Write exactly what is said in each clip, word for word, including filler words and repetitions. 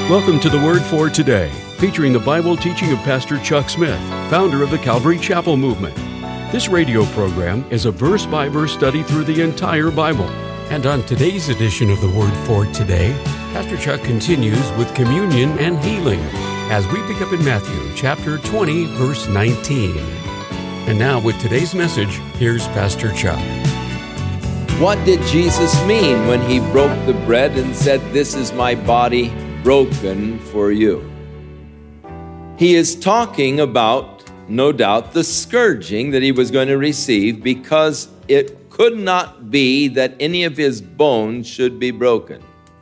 Welcome to the Word for Today, featuring the Bible teaching of Pastor Chuck Smith, founder of the Calvary Chapel Movement. This radio program is a verse-by-verse study through the entire Bible. And on today's edition of the Word for Today, Pastor Chuck continues with communion and healing as we pick up in Matthew chapter twenty, verse nineteen. And now with today's message, here's Pastor Chuck. What did Jesus mean when he broke the bread and said, "This is my body broken for you"? He is talking about, no doubt, the scourging that he was going to receive, because it could not be that any of his bones should be broken.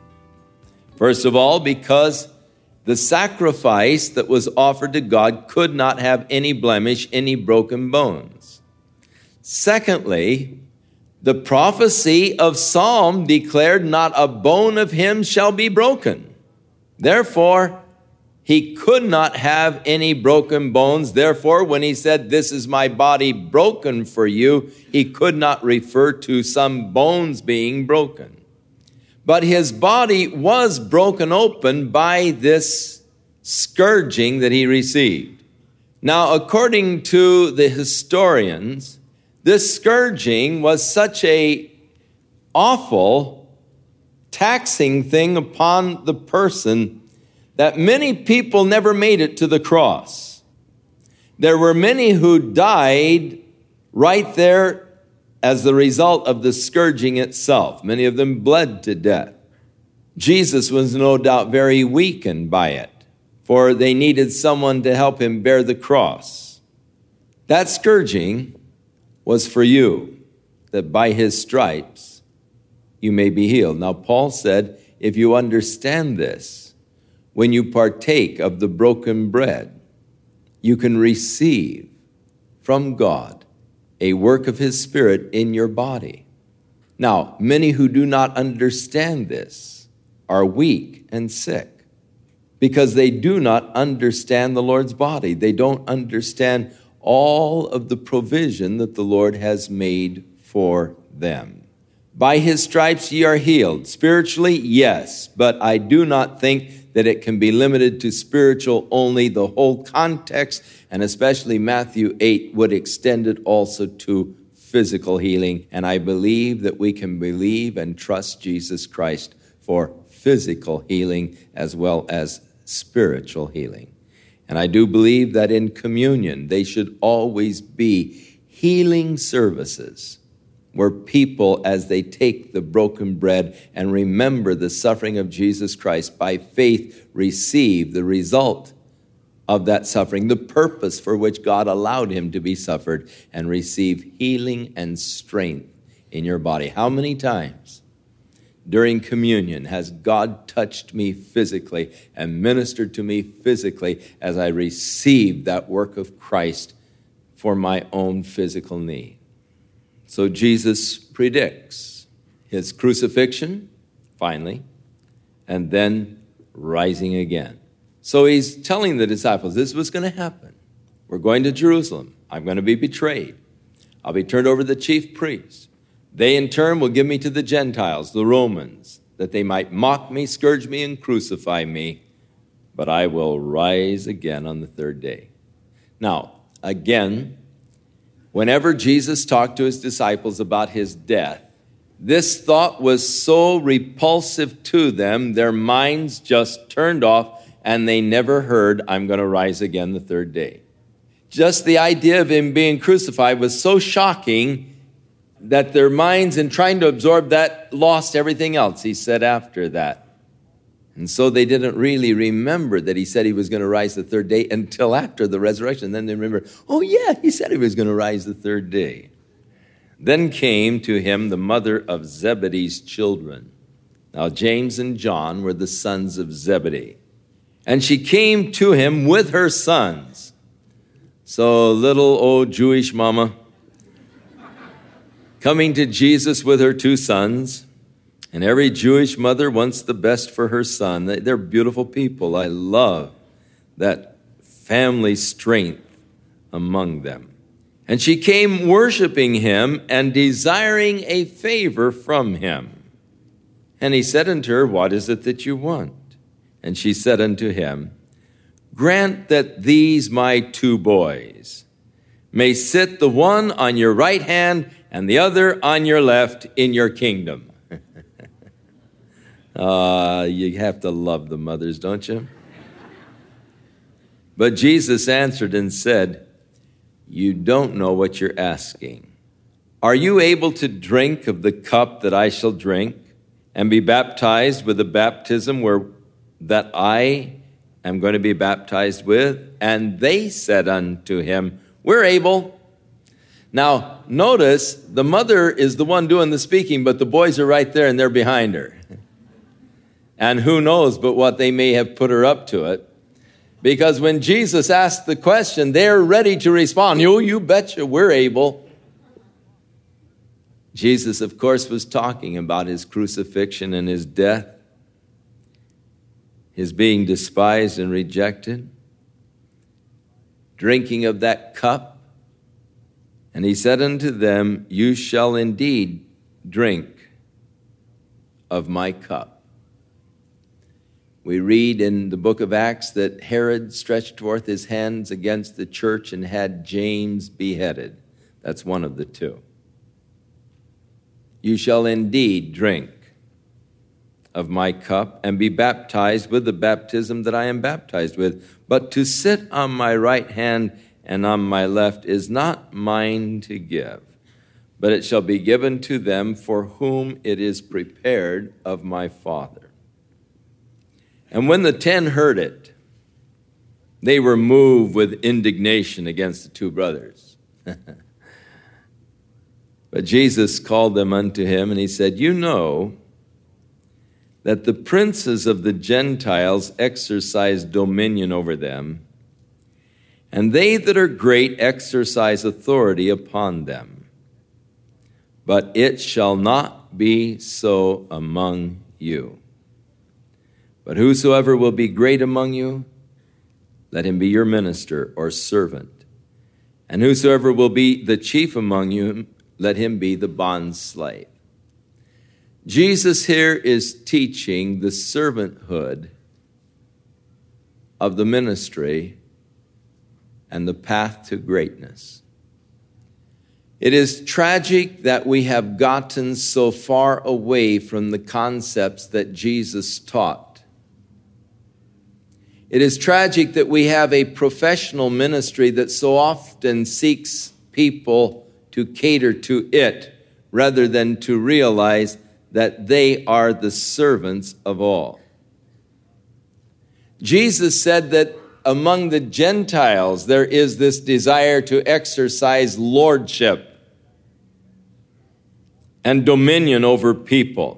First of all, because the sacrifice that was offered to God could not have any blemish, any broken bones. Secondly, the prophecy of Psalm declared, "Not a bone of him shall be broken." Therefore, he could not have any broken bones. Therefore, when he said, "This is my body broken for you," he could not refer to some bones being broken. But his body was broken open by this scourging that he received. Now, according to the historians, this scourging was such a awful, taxing thing upon the person that many people never made it to the cross. There were many who died right there as the result of the scourging itself. Many of them bled to death. Jesus was no doubt very weakened by it, for they needed someone to help him bear the cross. That scourging was for you, that by his stripes you may be healed. Now, Paul said, if you understand this, when you partake of the broken bread, you can receive from God a work of his Spirit in your body. Now, many who do not understand this are weak and sick because they do not understand the Lord's body. They don't understand all of the provision that the Lord has made for them. By his stripes ye are healed. Spiritually, yes, but I do not think that it can be limited to spiritual only. The whole context, and especially Matthew eight, would extend it also to physical healing. And I believe that we can believe and trust Jesus Christ for physical healing as well as spiritual healing. And I do believe that in communion, they should always be healing services where people, as they take the broken bread and remember the suffering of Jesus Christ, by faith receive the result of that suffering, the purpose for which God allowed him to be suffered, and receive healing and strength in your body. How many times during communion has God touched me physically and ministered to me physically as I received that work of Christ for my own physical need? So Jesus predicts his crucifixion, finally, and then rising again. So he's telling the disciples, this is what's going to happen. We're going to Jerusalem. I'm going to be betrayed. I'll be turned over to the chief priests. They in turn will give me to the Gentiles, the Romans, that they might mock me, scourge me, and crucify me. But I will rise again on the third day. Now, again, whenever Jesus talked to his disciples about his death, this thought was so repulsive to them, their minds just turned off, and they never heard, "I'm going to rise again the third day." Just the idea of him being crucified was so shocking that their minds, in trying to absorb that, lost everything else he said after that. And so they didn't really remember that he said he was going to rise the third day until after the resurrection. Then they remember, oh yeah, he said he was going to rise the third day. Then came to him the mother of Zebedee's children. Now James and John were the sons of Zebedee. And she came to him with her sons. So little old Jewish mama coming to Jesus with her two sons. And every Jewish mother wants the best for her son. They're beautiful people. I love that family strength among them. And she came worshiping him and desiring a favor from him. And he said unto her, "What is it that you want?" And she said unto him, Grant that these my two boys may sit the one on your right hand and the other on your left in your kingdom. Ah, uh, you have to love the mothers, don't you? But Jesus answered and said, You don't know what you're asking. Are you able to drink of the cup that I shall drink, and be baptized with the baptism where that I am going to be baptized with? And they said unto him, We're able. Now, notice the mother is the one doing the speaking, but the boys are right there and they're behind her. And who knows but what they may have put her up to it. Because when Jesus asked the question, they're ready to respond. Oh, you betcha, we're able. Jesus, of course, was talking about his crucifixion and his death, his being despised and rejected, drinking of that cup. And he said unto them, You shall indeed drink of my cup. We read in the book of Acts that Herod stretched forth his hands against the church and had James beheaded. That's one of the two. You shall indeed drink of my cup and be baptized with the baptism that I am baptized with. But to sit on my right hand and on my left is not mine to give, but it shall be given to them for whom it is prepared of my Father. And when the ten heard it, they were moved with indignation against the two brothers. But Jesus called them unto him, and he said, You know that the princes of the Gentiles exercise dominion over them, and they that are great exercise authority upon them. But it shall not be so among you. But whosoever will be great among you, let him be your minister or servant. And whosoever will be the chief among you, let him be the bondslave. Jesus here is teaching the servanthood of the ministry and the path to greatness. It is tragic that we have gotten so far away from the concepts that Jesus taught. It is tragic that we have a professional ministry that so often seeks people to cater to it rather than to realize that they are the servants of all. Jesus said that among the Gentiles there is this desire to exercise lordship and dominion over people.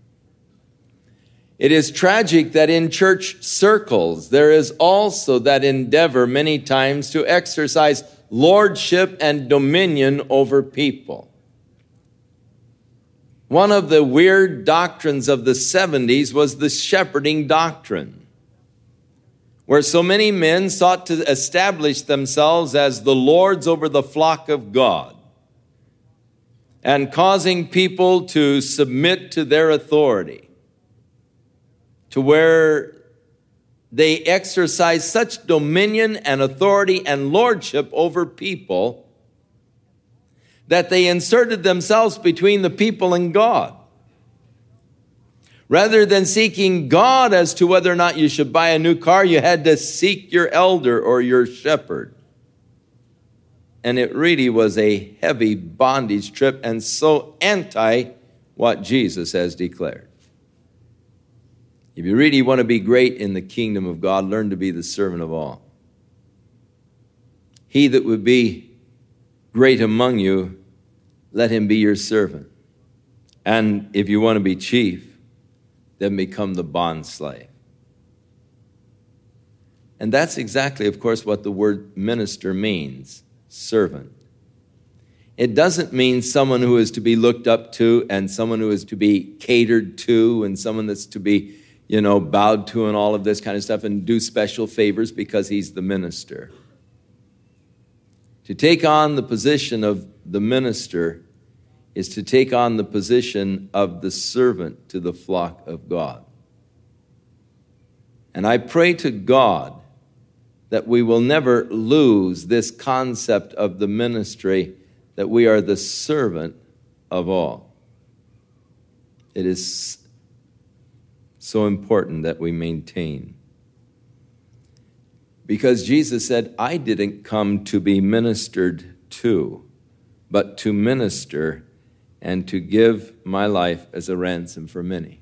It is tragic that in church circles there is also that endeavor many times to exercise lordship and dominion over people. One of the weird doctrines of the seventies was the shepherding doctrine, where so many men sought to establish themselves as the lords over the flock of God and causing people to submit to their authority, to where they exercise such dominion and authority and lordship over people that they inserted themselves between the people and God. Rather than seeking God as to whether or not you should buy a new car, you had to seek your elder or your shepherd. And it really was a heavy bondage trip and so anti what Jesus has declared. If you really want to be great in the kingdom of God, learn to be the servant of all. He that would be great among you, let him be your servant. And if you want to be chief, then become the bond slave. And that's exactly, of course, what the word minister means, servant. It doesn't mean someone who is to be looked up to and someone who is to be catered to and someone that's to be, you know, bowed to and all of this kind of stuff and do special favors because he's the minister. To take on the position of the minister is to take on the position of the servant to the flock of God. And I pray to God that we will never lose this concept of the ministry, that we are the servant of all. It is so important that we maintain. Because Jesus said, I didn't come to be ministered to, but to minister and to give my life as a ransom for many.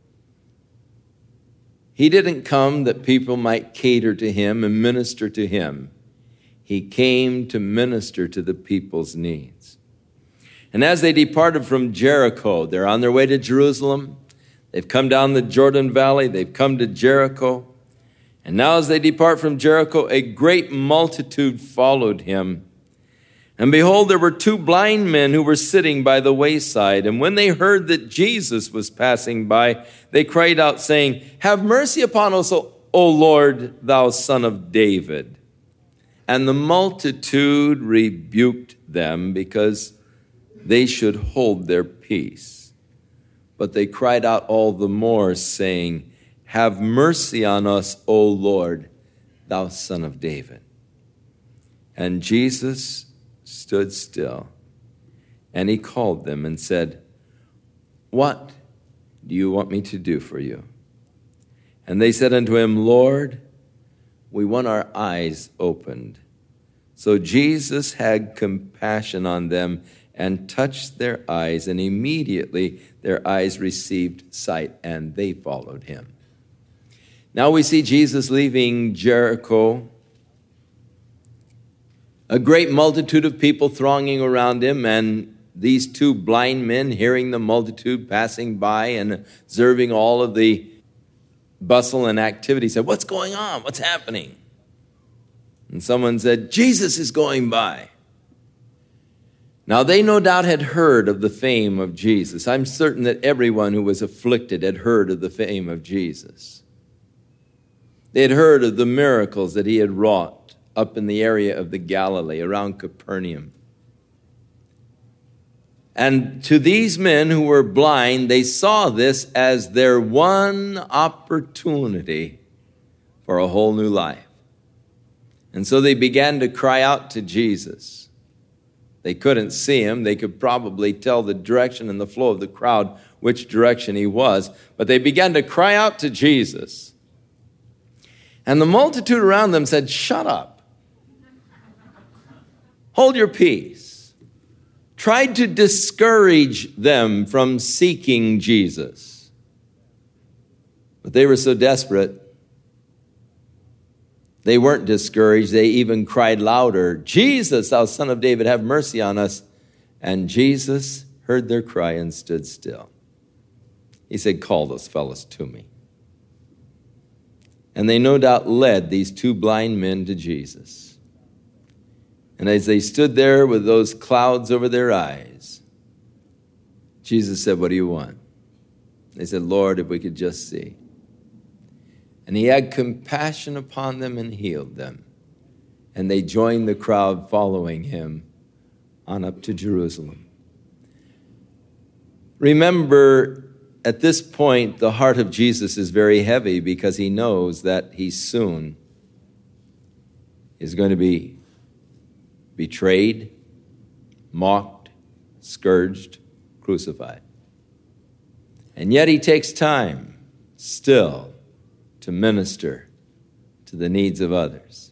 He didn't come that people might cater to him and minister to him. He came to minister to the people's needs. And as they departed from Jericho, they're on their way to Jerusalem. They've come down the Jordan Valley. They've come to Jericho. And now as they depart from Jericho, a great multitude followed him. And behold, there were two blind men who were sitting by the wayside. And when they heard that Jesus was passing by, they cried out, saying, Have mercy upon us, O Lord, thou Son of David. And the multitude rebuked them because they should hold their peace. But they cried out all the more, saying, Have mercy on us, O Lord, thou Son of David. And Jesus stood still, and he called them and said, What do you want me to do for you? And they said unto him, Lord, we want our eyes opened. So Jesus had compassion on them and touched their eyes, and immediately their eyes received sight, and they followed him. Now we see Jesus leaving Jericho, a great multitude of people thronging around him, and these two blind men hearing the multitude passing by and observing all of the bustle and activity said, What's going on? What's happening? And someone said, Jesus is going by. Now they no doubt had heard of the fame of Jesus. I'm certain that everyone who was afflicted had heard of the fame of Jesus. They had heard of the miracles that he had wrought up in the area of the Galilee, around Capernaum. And to these men who were blind, they saw this as their one opportunity for a whole new life. And so they began to cry out to Jesus. They couldn't see him. They could probably tell the direction and the flow of the crowd, which direction he was. But they began to cry out to Jesus. And the multitude around them said, Shut up. Hold your peace. Tried to discourage them from seeking Jesus. But they were so desperate, they weren't discouraged. They even cried louder, Jesus, thou Son of David, have mercy on us. And Jesus heard their cry and stood still. He said, Call those fellows to me. And they no doubt led these two blind men to Jesus. And as they stood there with those clouds over their eyes, Jesus said, What do you want? They said, Lord, if we could just see. And he had compassion upon them and healed them. And they joined the crowd following him on up to Jerusalem. Remember, at this point, the heart of Jesus is very heavy because he knows that he soon is going to be betrayed, mocked, scourged, crucified. And yet he takes time still to minister to the needs of others.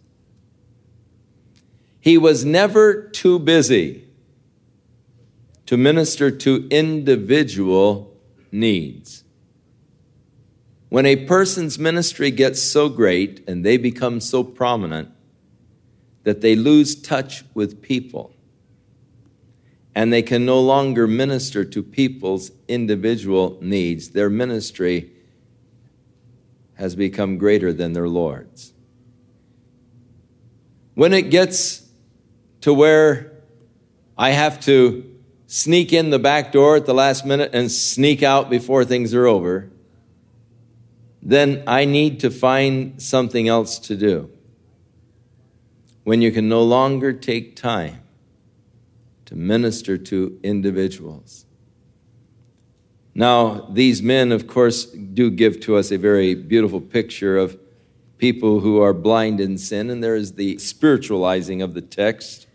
He was never too busy to minister to individual needs. When a person's ministry gets so great and they become so prominent that they lose touch with people and they can no longer minister to people's individual needs, their ministry has become greater than their Lord's. When it gets to where I have to sneak in the back door at the last minute and sneak out before things are over, then I need to find something else to do. When you can no longer take time to minister to individuals. Now, these men, of course, do give to us a very beautiful picture of people who are blind in sin, and there is the spiritualizing of the text.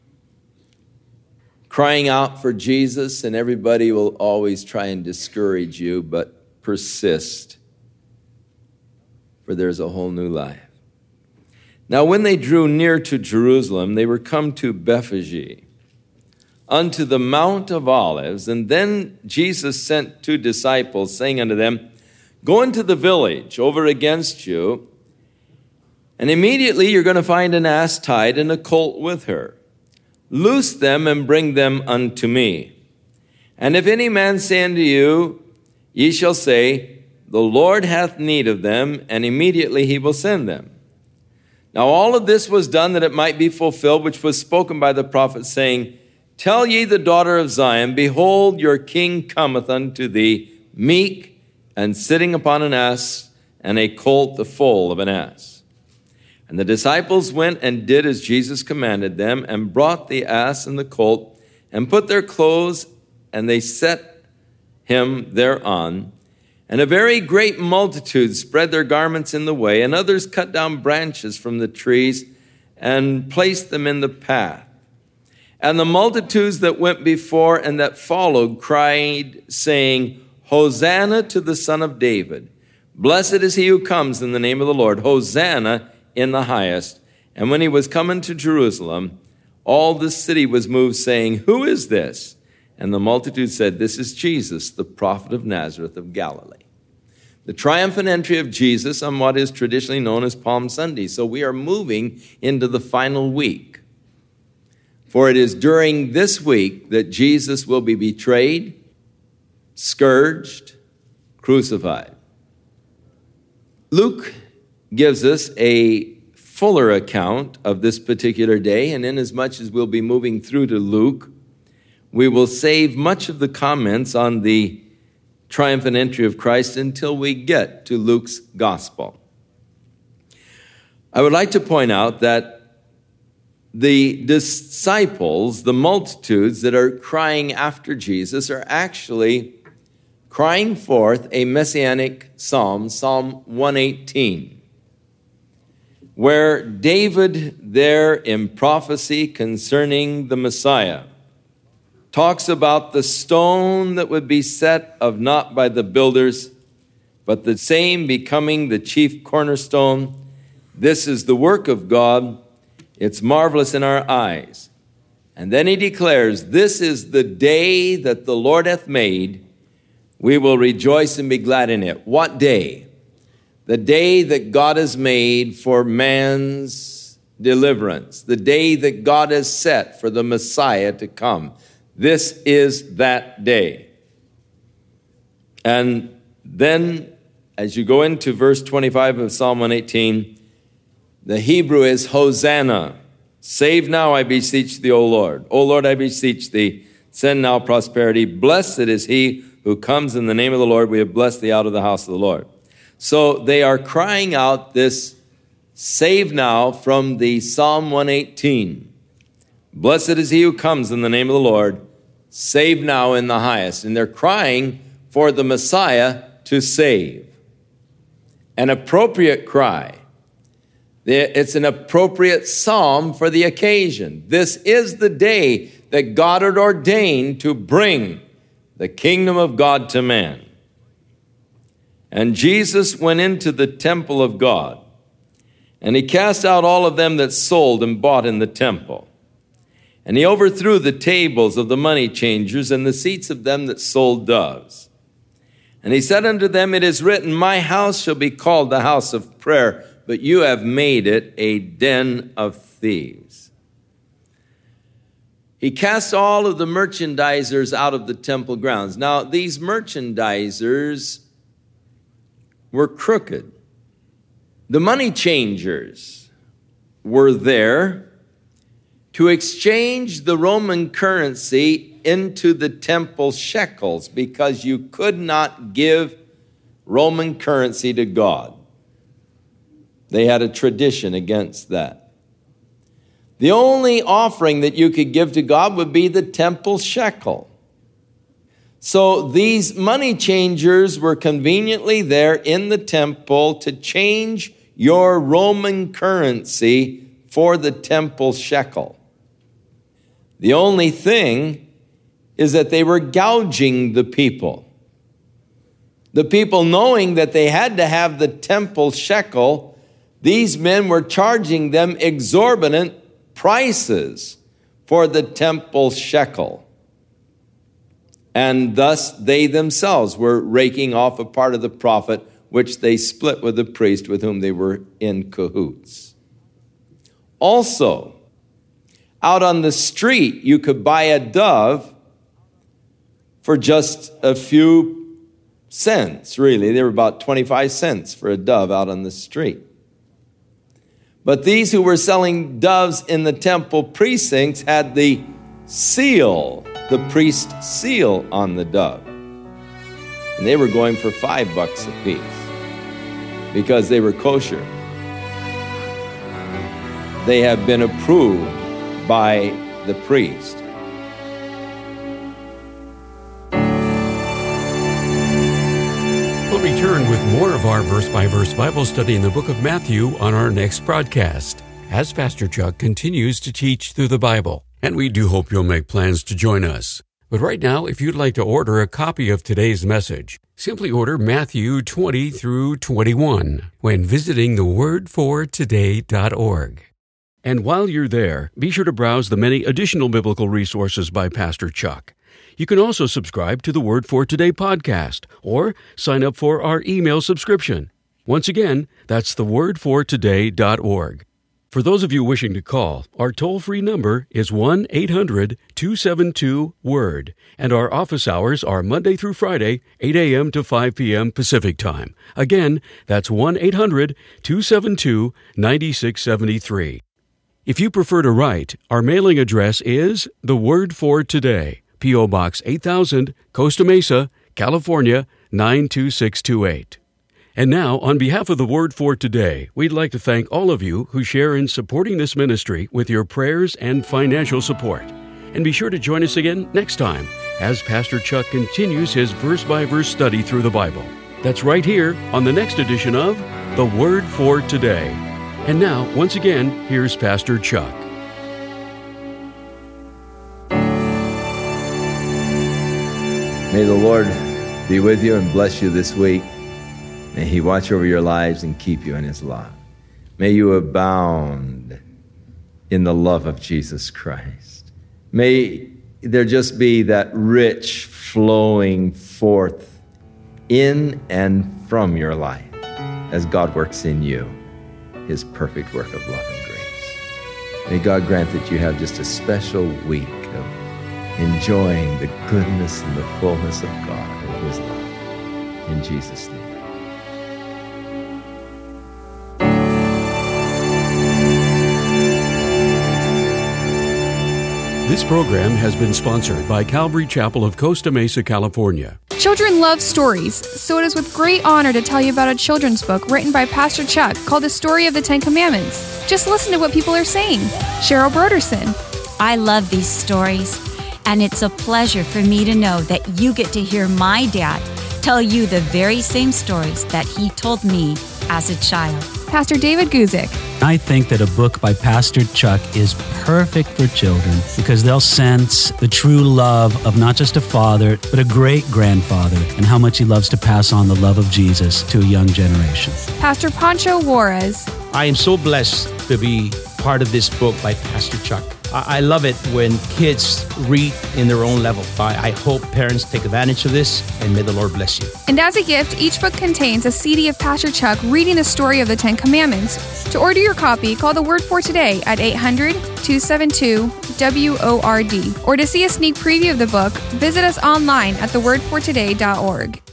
Crying out for Jesus, and everybody will always try and discourage you, but persist, for there's a whole new life. Now when they drew near to Jerusalem, they were come to Bethphage, unto the Mount of Olives, and then Jesus sent two disciples, saying unto them, Go into the village over against you, and immediately you're going to find an ass tied and a colt with her. Loose them and bring them unto me. And if any man say unto you, ye shall say, The Lord hath need of them, and immediately he will send them. Now all of this was done that it might be fulfilled, which was spoken by the prophet, saying, Tell ye the daughter of Zion, Behold, your king cometh unto thee, meek, and sitting upon an ass, and a colt the foal of an ass. And the disciples went and did as Jesus commanded them, and brought the ass and the colt, and put their clothes, and they set him thereon. And a very great multitude spread their garments in the way, and others cut down branches from the trees, and placed them in the path. And the multitudes that went before and that followed cried, saying, Hosanna to the Son of David. Blessed is he who comes in the name of the Lord. Hosanna in the highest. And when he was come into Jerusalem, all the city was moved, saying, Who is this? And the multitude said, This is Jesus, the prophet of Nazareth of Galilee. The triumphant entry of Jesus on what is traditionally known as Palm Sunday. So we are moving into the final week. For it is during this week that Jesus will be betrayed, scourged, crucified. Luke gives us a fuller account of this particular day, and inasmuch as we'll be moving through to Luke, we will save much of the comments on the triumphant entry of Christ until we get to Luke's gospel. I would like to point out that the disciples, the multitudes that are crying after Jesus, are actually crying forth a messianic psalm, Psalm one eighteen. Where David there in prophecy concerning the Messiah talks about the stone that would be set of naught by the builders, but the same becoming the chief cornerstone. This is the work of God. It's marvelous in our eyes. And then he declares, This is the day that the Lord hath made. We will rejoice and be glad in it. What day? The day that God has made for man's deliverance. The day that God has set for the Messiah to come. This is that day. And then, as you go into verse twenty-five of Psalm one eighteen, the Hebrew is Hosanna. Save now, I beseech thee, O Lord. O Lord, I beseech thee, send now prosperity. Blessed is he who comes in the name of the Lord. We have blessed thee out of the house of the Lord. So they are crying out this save now from the Psalm one eighteen. Blessed is he who comes in the name of the Lord. Save now in the highest. And they're crying for the Messiah to save. An appropriate cry. It's an appropriate psalm for the occasion. This is the day that God had ordained to bring the kingdom of God to man. And Jesus went into the temple of God, and he cast out all of them that sold and bought in the temple. And he overthrew the tables of the money changers and the seats of them that sold doves. And he said unto them, It is written, My house shall be called the house of prayer, but you have made it a den of thieves. He cast all of the merchandisers out of the temple grounds. Now, these merchandisers were crooked. The money changers were there to exchange the Roman currency into the temple shekels, because you could not give Roman currency to God. They had a tradition against that. The only offering that you could give to God would be the temple shekel. So these money changers were conveniently there in the temple to change your Roman currency for the temple shekel. The only thing is that they were gouging the people. The people, knowing that they had to have the temple shekel, these men were charging them exorbitant prices for the temple shekel. And thus they themselves were raking off a part of the profit, which they split with the priest with whom they were in cahoots. Also, out on the street, you could buy a dove for just a few cents, really. They were about twenty-five cents for a dove out on the street. But these who were selling doves in the temple precincts had the seal, the priest's seal on the dove. And they were going for five bucks a piece because they were kosher. They have been approved by the priest. We'll return with more of our verse-by-verse Bible study in the book of Matthew on our next broadcast, as Pastor Chuck continues to teach through the Bible. And we do hope you'll make plans to join us. But right now, if you'd like to order a copy of today's message, simply order Matthew twenty through twenty-one when visiting the word for today dot org. And while you're there, be sure to browse the many additional biblical resources by Pastor Chuck. You can also subscribe to the Word for Today podcast or sign up for our email subscription. Once again, that's the word for today dot org. For those of you wishing to call, our toll-free number is one eight hundred two seven two word, and our office hours are Monday through Friday, eight a.m. to five p.m. Pacific Time. Again, that's one eight hundred two seven two nine six seven three. If you prefer to write, our mailing address is The Word for Today, P O. Box eight thousand, Costa Mesa, California, nine two six two eight. And now, on behalf of the Word for Today, we'd like to thank all of you who share in supporting this ministry with your prayers and financial support. And be sure to join us again next time as Pastor Chuck continues his verse-by-verse study through the Bible. That's right here on the next edition of The Word for Today. And now, once again, here's Pastor Chuck. May the Lord be with you and bless you this week. May He watch over your lives and keep you in His love. May you abound in the love of Jesus Christ. May there just be that rich flowing forth in and from your life as God works in you His perfect work of love and grace. May God grant that you have just a special week of enjoying the goodness and the fullness of God and His love. In Jesus' name. This program has been sponsored by Calvary Chapel of Costa Mesa, California. Children love stories, so it is with great honor to tell you about a children's book written by Pastor Chuck called The Story of the Ten Commandments. Just listen to what people are saying. Cheryl Broderson. I love these stories, and it's a pleasure for me to know that you get to hear my dad tell you the very same stories that he told me as a child. Pastor David Guzik. I think that a book by Pastor Chuck is perfect for children because they'll sense the true love of not just a father, but a great-grandfather, and how much he loves to pass on the love of Jesus to a young generation. Pastor Pancho Juarez. I am so blessed to be part of this book by Pastor Chuck. I love it when kids read in their own level. I, I hope parents take advantage of this, and may the Lord bless you. And as a gift, each book contains a C D of Pastor Chuck reading the story of the Ten Commandments. To order your copy, call the Word for Today at eight hundred two seven two W O R D. Or to see a sneak preview of the book, visit us online at the word for today dot org.